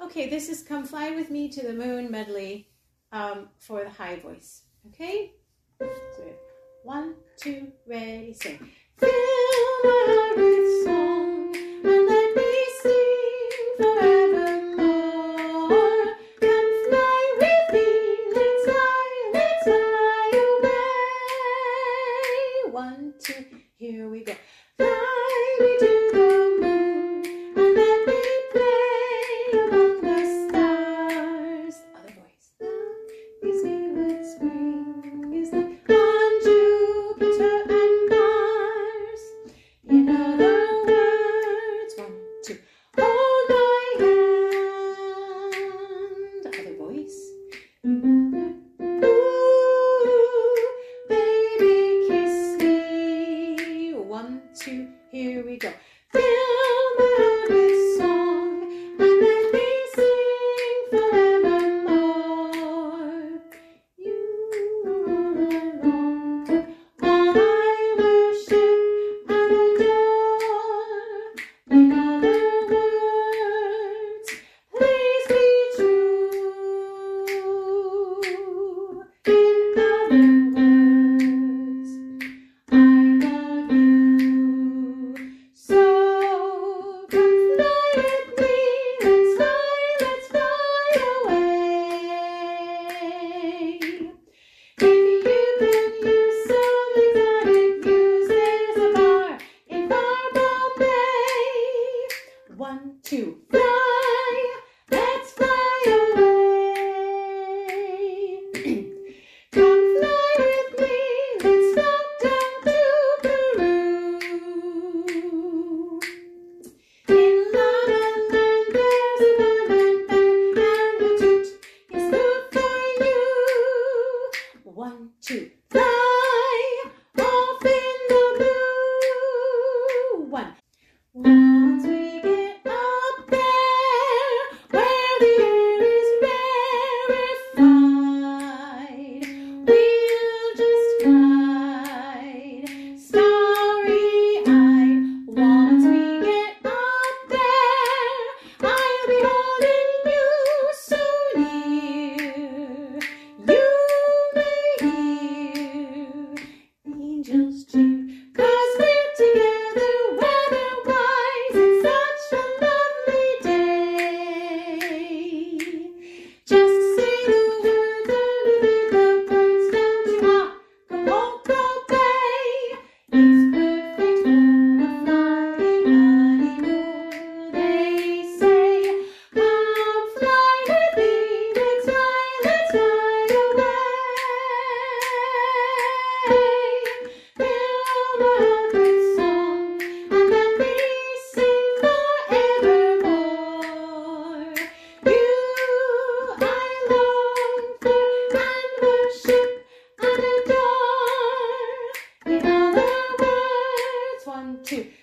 Okay, this is Come Fly With Me to the Moon medley for the high voice. Okay? So 1, 2, ready, sing. Fill my heart with song and let me sing forevermore. Come fly with me, let's fly away. 1, 2, here we go. Fly me to the moon and let me play among the stars. Other voice. These with spring is like on Jupiter and Mars. In other words, 1, 2, hold my hand. Other voice. Ooh, baby, kiss me. 1, 2, here we go. Fill my heart with song and let me sing forevermore. You are all alone, all I worship and adore. In other words, please be true. In other words, I love you. So come fly with me, let's fly away. If you could use some exotic news, there's a bar in far Bombay. 1, 2, fly, let's fly away. Come fly with me, let's float down to Peru. In La La Land, there's a one-man band and a toot is good for you. 1, 2, fly off in the blue. 1. Once we get up there, where the air is rarefied, we'll just glide, starry-eyed. Once we get up there, I'll be holding you so near. You may hear angels cheer, 'cause we're together weather-wise. It's such a lovely day. Just say the words and leave the birds down to Acapulco Bay. It's perfect for a flying honeymoon, they say. Come fly with me, let's fly away. Fill my heart with song and let me sing forevermore. You I long for and worship and adore. In other words, 1, 2.